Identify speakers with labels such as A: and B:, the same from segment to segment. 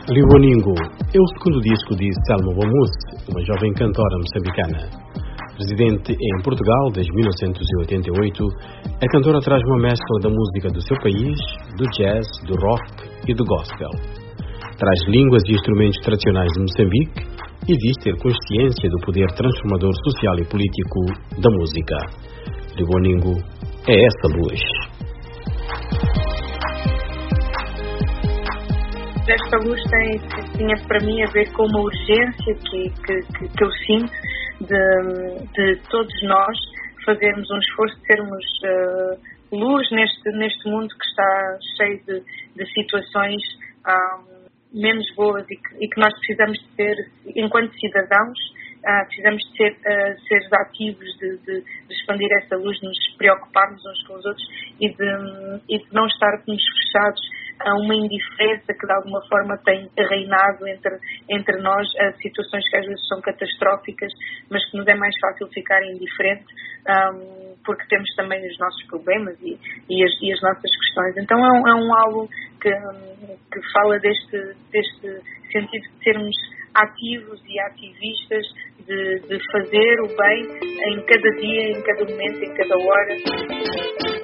A: Livoningo é o segundo disco de Selma Wamousse, uma jovem cantora moçambicana. Residente em Portugal desde 1988, a cantora traz uma mescla da música do seu país, do jazz, do rock e do gospel. Traz línguas e instrumentos tradicionais de Moçambique e diz ter consciência do poder transformador social e político da música. Livoningo é essa luz.
B: Esta luz tinha para mim a ver com uma urgência que eu sinto de todos nós fazermos um esforço de sermos luz neste mundo que está cheio de situações menos boas e que nós precisamos de ser, enquanto cidadãos, precisamos de ser seres ativos, de expandir essa luz, de nos preocuparmos uns com os outros e de não estarmos fechados a uma indiferença que de alguma forma tem reinado entre nós, a situações que às vezes são catastróficas, mas que nos é mais fácil ficar indiferente porque temos também os nossos problemas e as nossas questões. Então é um álbum que fala deste sentido de sermos ativos e ativistas, de fazer o bem em cada dia, em cada momento, em cada hora.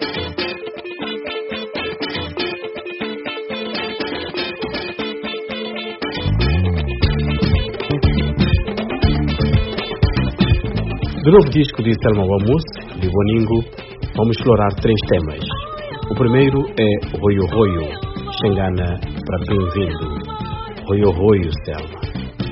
A: Do novo disco de Selma Wamousse, Livoningo, vamos explorar 3 temas. O primeiro é Royo Royo, Xangana para bem-vindo. Royo Royo, Selma.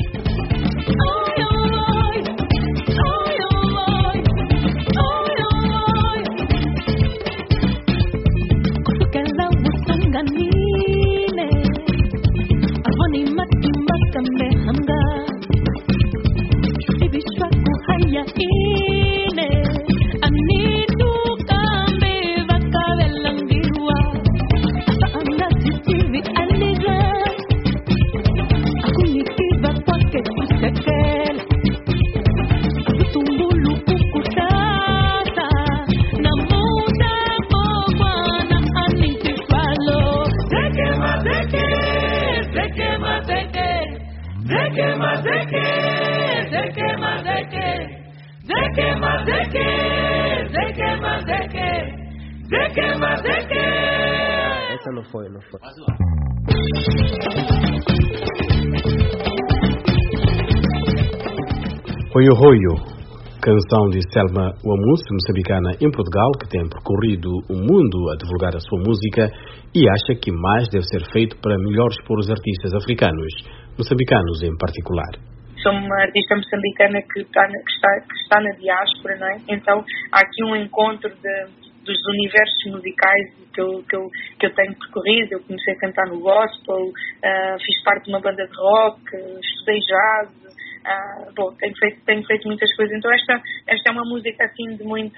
C: Essa não foi.
A: Royo Royo, canção de Selma Wamousse, moçambicana em Portugal, que tem percorrido o mundo a divulgar a sua música e acha que mais deve ser feito para melhor expor os artistas africanos, moçambicanos em particular.
B: Sou uma artista moçambicana que está na diáspora, não é? Então há aqui um encontro dos universos musicais que eu tenho percorrido. Eu comecei a cantar no gospel, fiz parte de uma banda de rock, estudei jazz, tenho feito muitas coisas. Então esta é uma música assim de muita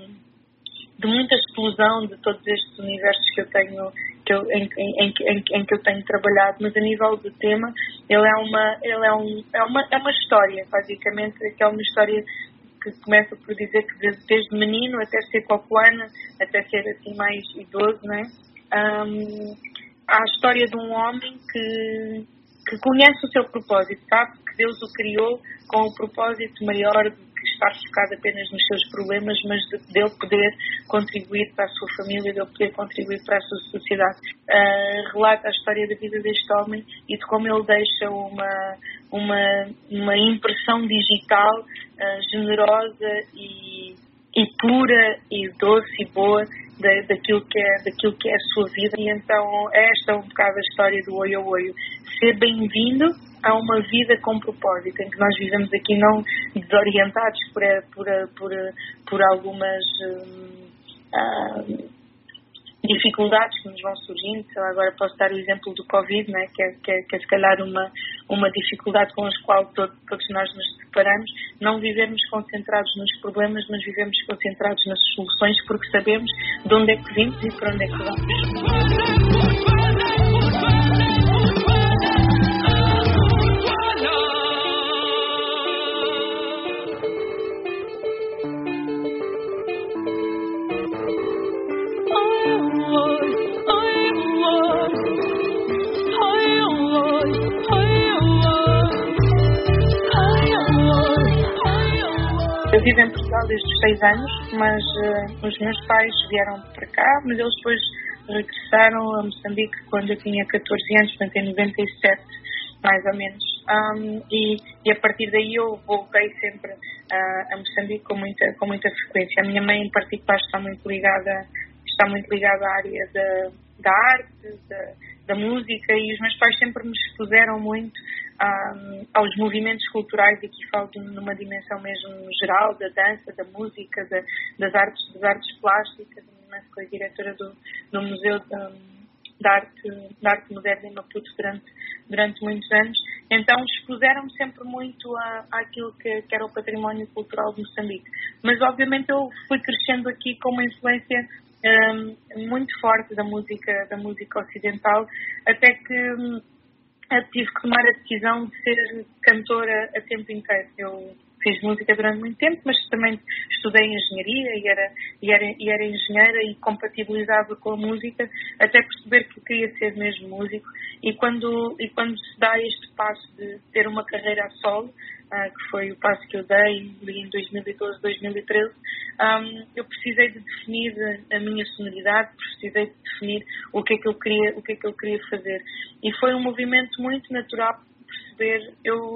B: explosão de todos estes universos que eu tenho, em que eu tenho trabalhado. Mas a nível de tema, ele é uma história, basicamente, que é uma história que começa por dizer que desde menino até ser cocoana, até ser assim mais idoso, não é? Há a história de um homem que conhece o seu propósito, sabe que Deus o criou com o propósito maior de que estar focado apenas nos seus problemas, mas de ele poder contribuir para a sua família, de ele poder contribuir para a sua sociedade. Relata a história da vida deste homem e de como ele deixa uma impressão digital generosa e pura e doce e boa daquilo que é a sua vida. E então esta é um bocado a história do Oio Oio. Ser bem-vindo a uma vida com propósito, em que nós vivemos aqui não desorientados por algumas dificuldades que nos vão surgindo. Agora posso dar o exemplo do Covid, né? que é se calhar uma dificuldade com a qual todos nós nos deparamos. Não vivemos concentrados nos problemas, mas vivemos concentrados nas soluções, porque sabemos de onde é que vimos e para onde é que vamos. Eu vivo em Portugal desde os 6 anos, mas os meus pais vieram para cá, mas eles depois regressaram a Moçambique quando eu tinha 14 anos, portanto em 97, mais ou menos. E a partir daí eu voltei sempre a Moçambique com muita frequência. A minha mãe em particular está muito ligada à área da arte, da música, e os meus pais sempre me expuseram muito aos movimentos culturais, e aqui falo numa dimensão mesmo geral, da dança, da música, das artes plásticas. A minha mãe foi diretora do Museu da Arte Moderna em Maputo durante muitos anos. Então expuseram-me sempre muito àquilo que era o património cultural de Moçambique. Mas obviamente eu fui crescendo aqui com uma influência muito forte da música ocidental, até que tive que tomar a decisão de ser cantora a tempo inteiro. Eu fiz música durante muito tempo, mas também estudei engenharia e era engenheira e compatibilizava com a música, até perceber que queria ser mesmo músico. E quando se dá este passo de ter uma carreira a solo, que foi o passo que eu dei ali em 2012, 2013, eu precisei de definir a minha sonoridade, precisei de definir o que é que eu queria fazer. E foi um movimento muito natural perceber,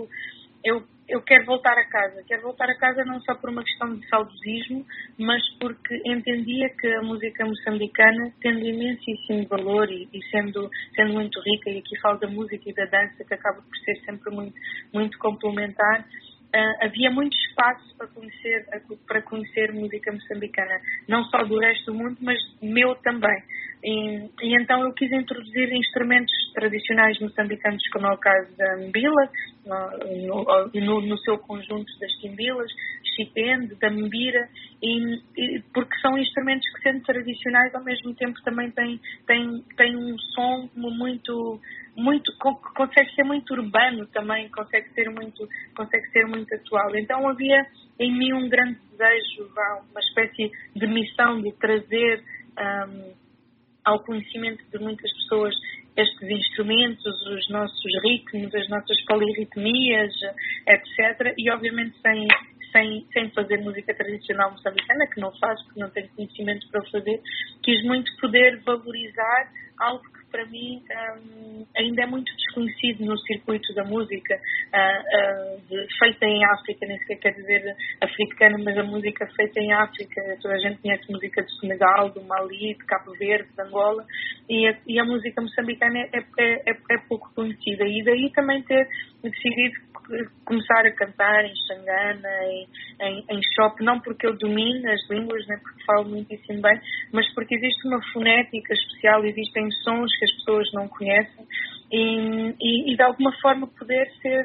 B: eu quero voltar a casa não só por uma questão de saudosismo, mas porque entendia que a música moçambicana, tendo imensíssimo valor e sendo muito rica, e aqui falo da música e da dança, que acaba por ser sempre muito, muito complementar, havia muito espaço para conhecer música moçambicana, não só do resto do mundo, mas meu também. E então eu quis introduzir instrumentos tradicionais moçambicanos, como é o caso da mbila, no seu conjunto das timbilas, chipende, da mbira, porque são instrumentos que, sendo tradicionais, ao mesmo tempo também têm um som muito, consegue ser muito urbano também, consegue ser muito atual. Então havia em mim um grande desejo, uma espécie de missão de trazer ao conhecimento de muitas pessoas estes instrumentos, os nossos ritmos, as nossas polirritmias, etc. E obviamente sem fazer música tradicional moçambicana, que não faço porque não tenho conhecimento para o fazer, quis muito poder valorizar algo que para mim ainda é muito desconhecido no circuito da música, feita em África, nem sequer quer dizer africana, mas a música feita em África. Toda a gente conhece música de Senegal, do Mali, de Cabo Verde, de Angola, e a música moçambicana é pouco conhecida. E daí também ter decidido começar a cantar em Xangana, em shop, não porque eu domine as línguas, nem porque falo muitíssimo bem, mas porque existe uma fonética especial, existem sons que as pessoas não conhecem, e de alguma forma poder ser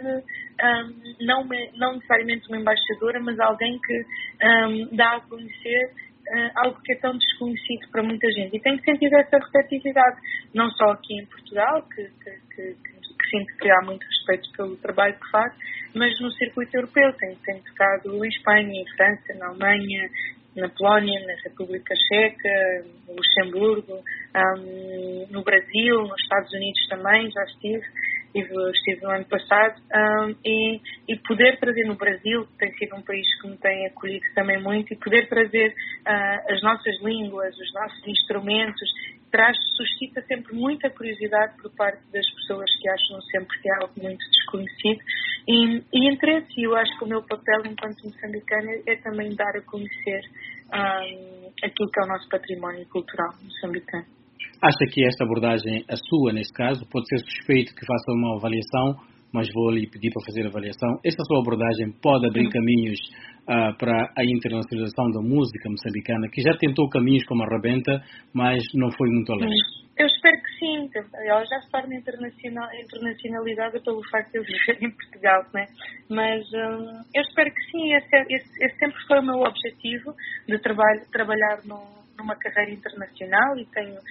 B: não necessariamente uma embaixadora, mas alguém que dá a conhecer algo que é tão desconhecido para muita gente. E tenho sentido essa receptividade, não só aqui em Portugal, que sinto que há muito respeito pelo trabalho que faço, mas no circuito europeu. Tenho tocado em Espanha, em França, na Alemanha, na Polónia, na República Checa, no Luxemburgo, no Brasil, nos Estados Unidos também, já estive no ano passado, e poder trazer no Brasil, que tem sido um país que me tem acolhido também muito, e poder trazer as nossas línguas, os nossos instrumentos, suscita sempre muita curiosidade por parte das pessoas que acham sempre que é algo muito desconhecido, e interesse. Eu acho que o meu papel enquanto moçambicana é também dar a conhecer aquilo que é o nosso património cultural moçambicano.
A: Acha que esta abordagem, a sua neste caso, pode ser suspeito que faça uma avaliação, mas vou lhe pedir para fazer a avaliação. Esta sua abordagem pode abrir caminhos para a internacionalização da música moçambicana, que já tentou caminhos como a Rebenta, mas não foi muito além?
B: Eu espero que sim. Ela já se torna internacionalizada pelo facto de eu viver em Portugal, não é? Mas eu espero que sim. Esse sempre foi o meu objetivo, de trabalhar numa carreira internacional, e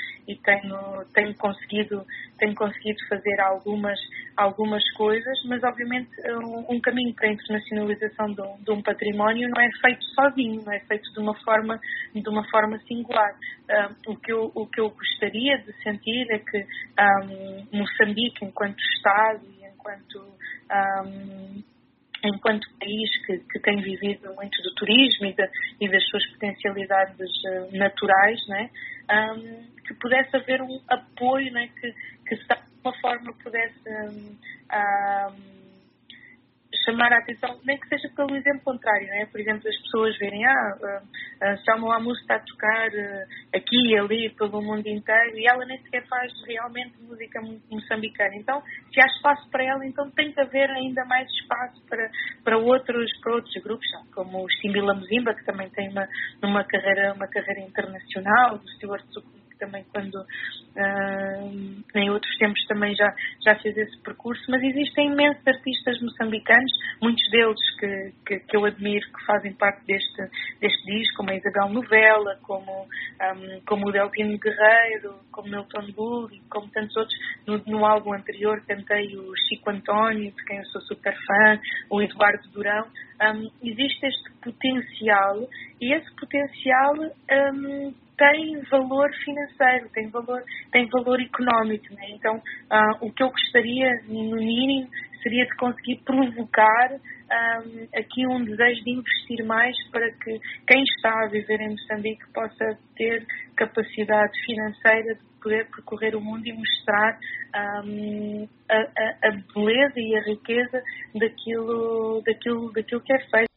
B: tenho conseguido fazer algumas coisas, mas obviamente um caminho para a internacionalização de um património não é feito sozinho, não é feito de uma forma singular. O que eu gostaria de sentir é que Moçambique, enquanto Estado e enquanto país que tem vivido muito do turismo e das suas potencialidades naturais, né? Que pudesse haver um apoio, né? Que de alguma forma pudesse chamar a atenção, nem que seja pelo exemplo contrário, né? Por exemplo, as pessoas verem, Selma Wamousse está a tocar aqui e ali pelo mundo inteiro e ela nem sequer faz realmente música moçambicana. Então, se há espaço para ela, então tem que haver ainda mais espaço para outros grupos, como o Simbila Mzimba, que também tem uma carreira internacional, o Stuart Sukun, que também quando em outros tempos também já fez esse percurso, mas existem imensos artistas moçambicanos, muitos deles que eu admiro, que fazem parte deste disco, como a Isabel Novella, como o Deltino Guerreiro, como Milton Bull e como tantos outros. No álbum anterior cantei o Chico António, de quem eu sou super fã, o Eduardo Durão. Existe este potencial e esse potencial tem valor financeiro, tem valor económico, né? Então, o que eu gostaria, no mínimo, seria de conseguir provocar aqui um desejo de investir mais para que quem está a viver em Moçambique possa ter capacidade financeira de poder percorrer o mundo e mostrar a beleza e a riqueza daquilo que é feito.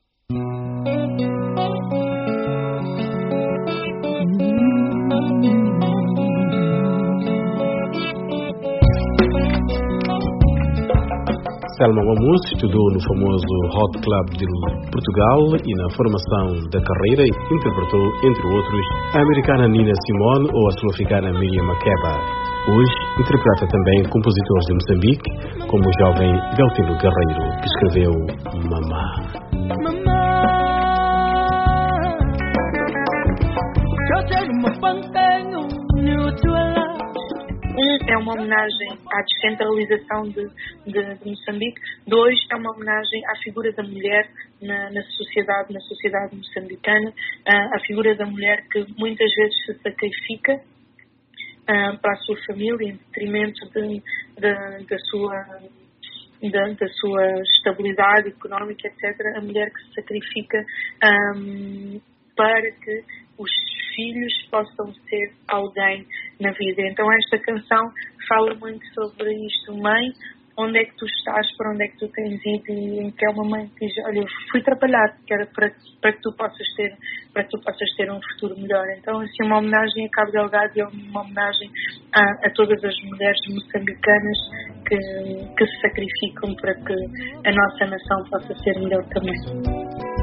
A: Selma Wamousse estudou no famoso Hot Club de Portugal e na formação da carreira interpretou, entre outros, a americana Nina Simone ou a sul-africana Miriam Makeba. Hoje interpreta também compositores de Moçambique, como o jovem Deltino Guerreiro, que escreveu Mamá.
B: É uma homenagem à descentralização de Moçambique. 2, é uma homenagem à figura da mulher na sociedade moçambicana, a figura da mulher que muitas vezes se sacrifica para a sua família em detrimento da sua estabilidade económica, etc. A mulher que se sacrifica para que os filhos possam ser alguém na vida. Então esta canção fala muito sobre isto. Mãe, onde é que tu estás, para onde é que tu tens ido? E que é uma mãe que diz, olha, eu fui trabalhar para que tu possas ter um futuro melhor. Então assim, uma homenagem a Cabo Delgado e uma homenagem a todas as mulheres moçambicanas que se sacrificam para que a nossa nação possa ser melhor também.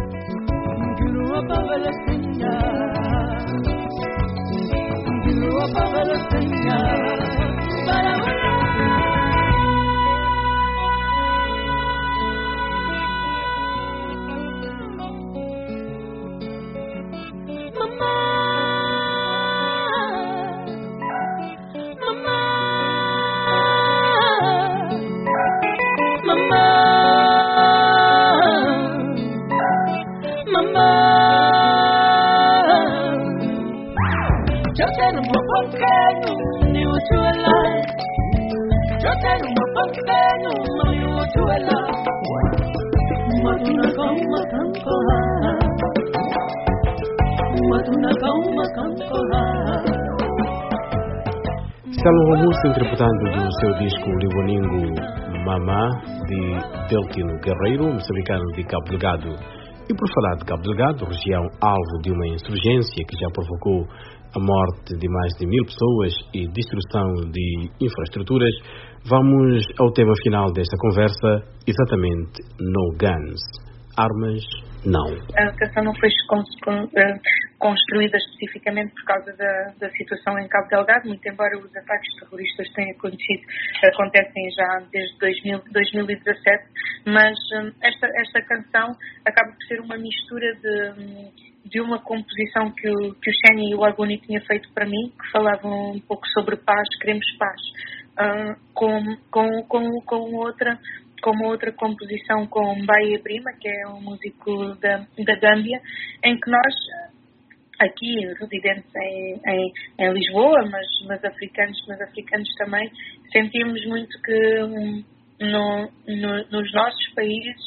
A: Selma Wamousse interpretando do seu disco Liwaningo Mamá, de Deltino Guerreiro, moçambicano de Cabo Delgado. E por falar de Cabo Delgado, região alvo de uma insurgência que já provocou a morte de mais de 1000 pessoas e destruição de infraestruturas, vamos ao tema final desta conversa, exatamente No Guns. Armas, não.
B: A canção não foi construída especificamente por causa da situação em Cabo Delgado, muito embora os ataques terroristas tenham acontecem já desde 2017, mas esta canção acaba por ser uma mistura de uma composição que o Shani e o Agoni tinham feito para mim, que falavam um pouco sobre paz, queremos paz, com outra composição com Baia Brima, que é um músico da Gâmbia, em que nós, aqui residentes em Lisboa, mas africanos também, sentimos muito que nos nossos países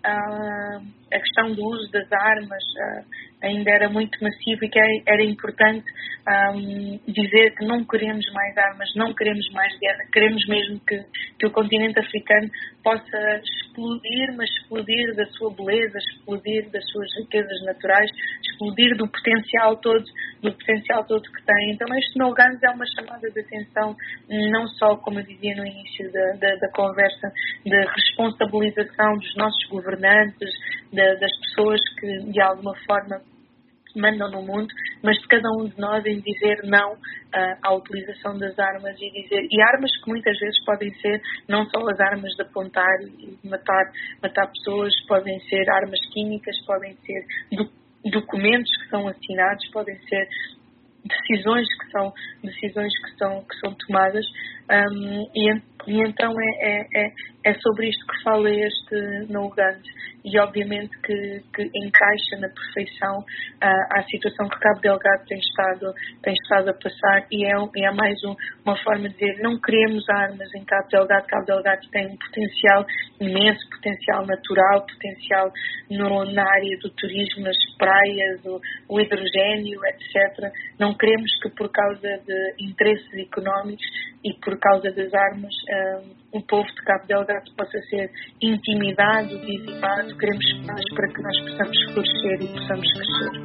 B: a questão do uso das armas ainda era muito massivo e que era importante dizer que não queremos mais armas, não queremos mais guerra, queremos mesmo que o continente africano possa explodir, mas explodir da sua beleza, explodir das suas riquezas naturais, explodir do potencial todo que tem. Então este No Guns é uma chamada de atenção, não só, como eu dizia no início da conversa, de responsabilização dos nossos governantes, das pessoas que de alguma forma mandam no mundo, mas de cada um de nós em dizer não à utilização das armas e armas que muitas vezes podem ser não só as armas de apontar e matar pessoas, podem ser armas químicas, podem ser documentos que são assinados, podem ser decisões que são tomadas, e então é sobre isto que fala este No Guns, e obviamente que encaixa na perfeição a situação que Cabo Delgado tem estado a passar, e é mais uma forma de dizer: não queremos armas em Cabo Delgado. Cabo Delgado tem um potencial imenso, potencial natural, potencial na área do turismo, nas praias, o hidrogênio, etc. Não queremos que, por causa de interesses económicos e por causa das armas, o povo de Cabo Delgado possa ser intimidado, dizimado. Queremos paz para que nós possamos florescer e possamos crescer.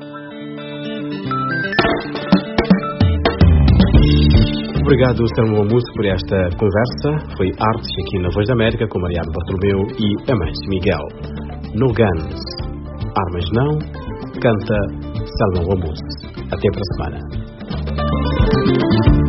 A: Obrigado, Selma Wamus, por esta conversa. Foi Artes aqui na Voz da América com Mariano Bartolomeu e Amâncio Miguel. No Guns, armas não, canta Selma Wamus. Até para a semana.